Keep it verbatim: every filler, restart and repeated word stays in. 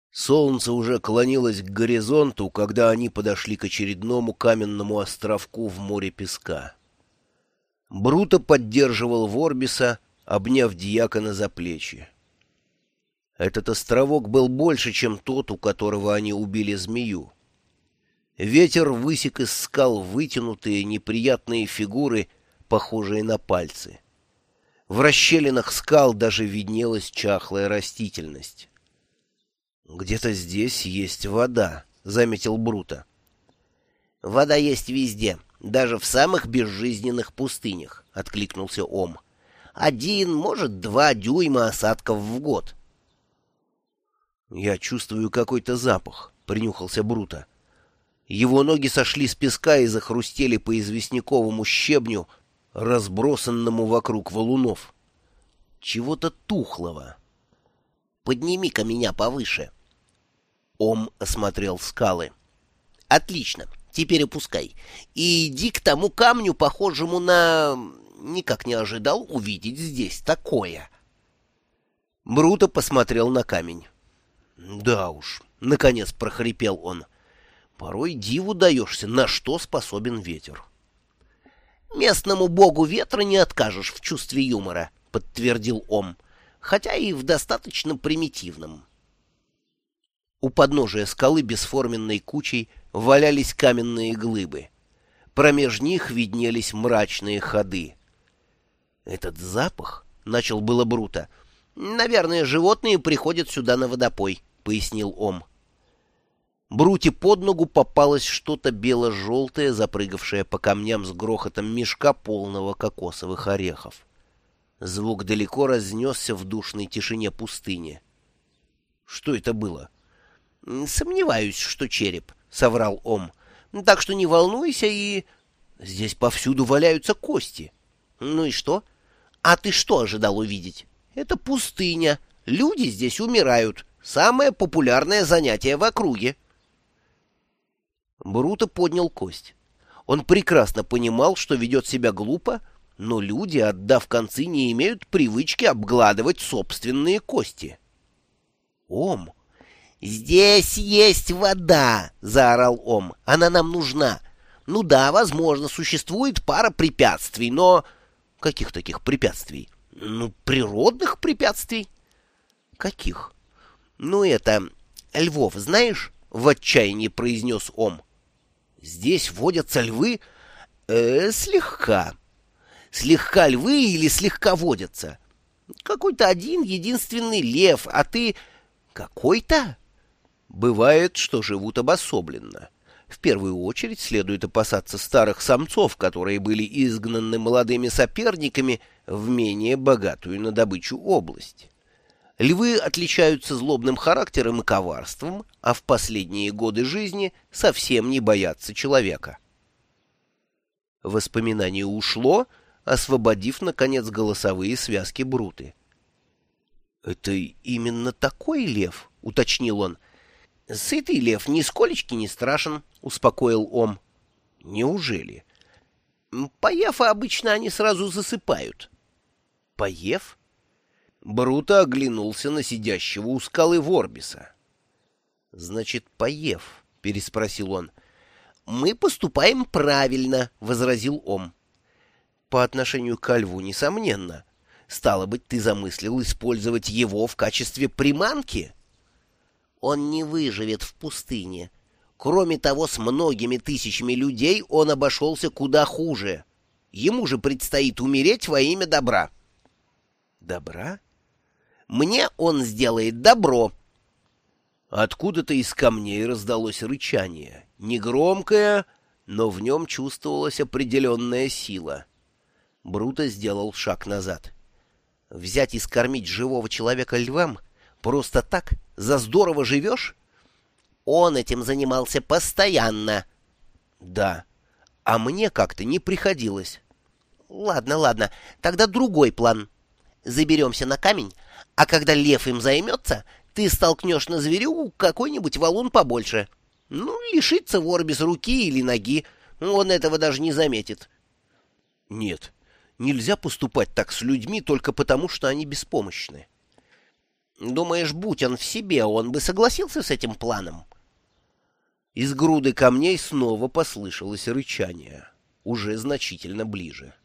Солнце уже клонилось к горизонту, когда они подошли к очередному каменному островку в море песка. Бруто поддерживал Ворбиса, обняв дьякона за плечи. Этот островок был больше, чем тот, у которого они убили змею. Ветер высек из скал вытянутые неприятные фигуры, похожие на пальцы. В расщелинах скал даже виднелась чахлая растительность. «Где-то здесь есть вода», — заметил Бруто. «Вода есть везде, даже в самых безжизненных пустынях», — откликнулся Ом. «Один, может, два дюйма осадков в год». «Я чувствую какой-то запах», — принюхался Бруто. Его ноги сошли с песка и захрустели по известняковому щебню, разбросанному вокруг валунов. Чего-то тухлого. «Подними-ка меня повыше». Ом осмотрел скалы. «Отлично, теперь опускай. И иди к тому камню, похожему на... Никак не ожидал увидеть здесь такое». Бруто посмотрел на камень. «Да уж», — наконец прохрипел он, — «порой диву даешься, на что способен ветер». «Местному богу ветра не откажешь в чувстве юмора», — подтвердил Ом, хотя и в достаточно примитивном. У подножия скалы бесформенной кучей валялись каменные глыбы. Промеж них виднелись мрачные ходы. «Этот запах?» — начал было Бруто. «Наверное, животные приходят сюда на водопой», — пояснил Ом. Бруте под ногу попалось что-то бело-желтое, запрыгавшее по камням с грохотом мешка, полного кокосовых орехов. Звук далеко разнесся в душной тишине пустыни. «Что это было?» «Сомневаюсь, что череп», — соврал Ом. «Так что не волнуйся и...» «Здесь повсюду валяются кости». «Ну и что? А ты что ожидал увидеть? Это пустыня. Люди здесь умирают. Самое популярное занятие в округе». Бруто поднял кость. Он прекрасно понимал, что ведет себя глупо, но люди, отдав концы, не имеют привычки обгладывать собственные кости. «Ом, здесь есть вода!» — заорал Ом. «Она нам нужна. Ну да, возможно, существует пара препятствий, но...» «Каких таких препятствий?» «Ну, природных препятствий». «Каких?» «Ну это... Львов знаешь?» — в отчаянии произнес Ом. «Здесь водятся львы?» э, «Слегка». «Слегка львы или слегка водятся?» «Какой-то один единственный лев, а ты...» «Какой-то?» «Бывает, что живут обособленно. В первую очередь следует опасаться старых самцов, которые были изгнаны молодыми соперниками в менее богатую на добычу область. Львы отличаются злобным характером и коварством, а в последние годы жизни совсем не боятся человека». Воспоминание ушло, освободив, наконец, голосовые связки Бруты. «Это именно такой лев?» — уточнил он. «Сытый лев нисколечки не страшен», — успокоил Ом. «Неужели?» «Поев, обычно они сразу засыпают». «Поев?» Бруто оглянулся на сидящего у скалы Ворбиса. «Значит, поев?» — переспросил он. «Мы поступаем правильно», — возразил Ом. «По отношению ко льву, несомненно. Стало быть, ты замыслил использовать его в качестве приманки?» «Он не выживет в пустыне. Кроме того, с многими тысячами людей он обошелся куда хуже. Ему же предстоит умереть во имя добра». «Добра?» «Мне он сделает добро». Откуда-то из камней раздалось рычание. Негромкое, но в нем чувствовалась определенная сила. Бруто сделал шаг назад. «Взять и скормить живого человека львам? Просто так? За здорово живешь?» «Он этим занимался постоянно». «Да. А мне как-то не приходилось». «Ладно, ладно, тогда другой план. Заберемся на камень, а когда лев им займется, ты столкнешь на зверю какой-нибудь валун побольше. Ну, лишится Ворбис руки или ноги, он этого даже не заметит». «Нет, нельзя поступать так с людьми только потому, что они беспомощны». Думаешь, будь он в себе, он бы согласился с этим планом? Из груды камней снова послышалось рычание, уже значительно ближе.